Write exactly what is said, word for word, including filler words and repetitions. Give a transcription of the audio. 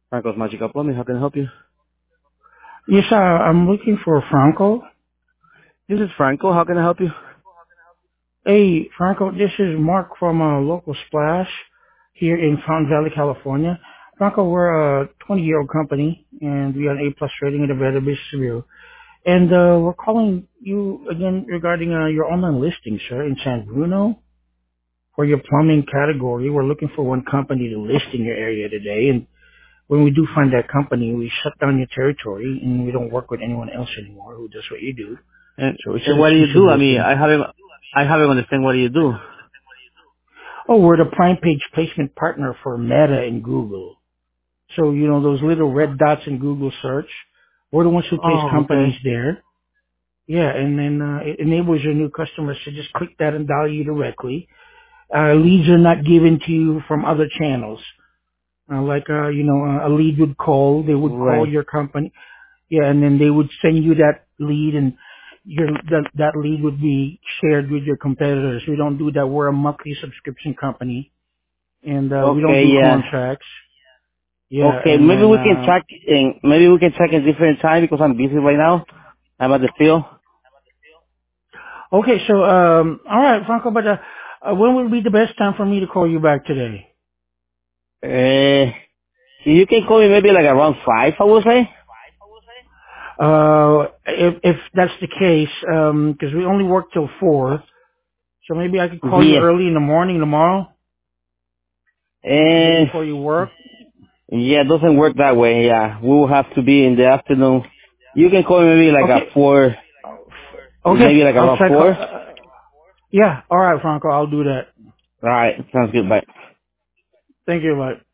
Franco's Magical Plumbing, how can I help you? Yes, uh, I'm looking for Franco. This is Franco, how can I help you? Hey, Franco, this is Mark from uh, Local Splash here in Fountain Valley, California. Franco, we're a twenty-year-old company, and we have an A-plus rating in the Better Business Review. And uh, we're calling you again regarding uh, your online listing, sir, in San Bruno for your plumbing category. We're looking for one company to list in your area today, and when we do find that company, we shut down your territory, and we don't work with anyone else anymore who does what you do. And, So it's an and what do you do? exclusive I mean, listing. I haven't, I haven't understand what do you do. Oh, we're the prime page placement partner for Meta and Google. So, you know, those little red dots in Google search, we're the ones who place Oh, companies okay. there. Yeah, and then uh, it enables your new customers to just click that and dial you directly. Uh, leads are not given to you from other channels. Uh, like, uh, you know, uh, a lead would call, they would call Right. your company. Yeah, and then they would send you that lead, and your that, that lead would be shared with your competitors. We don't do that. We're a monthly subscription company, and uh, we don't Okay, do yeah. contracts. Yeah, Okay, and maybe then we can uh check in, maybe we can check in different time because I'm busy right now. I'm at the field. okay, so um all right, Franco, but uh, uh, when would be the best time for me to call you back today? Uh, you can call me maybe like around five, I would say. Uh if if that's the case, um 'cause we only work till four, so maybe I could call you Yeah. early in the morning tomorrow to get And before you work. yeah, it doesn't work that way. Yeah, we will have to be in the afternoon. You can call me maybe like Okay. at four, Okay, maybe like I'll around check. four. Uh, yeah, all right, Franco, I'll do that. All right, sounds good. Bye. Thank you, bye.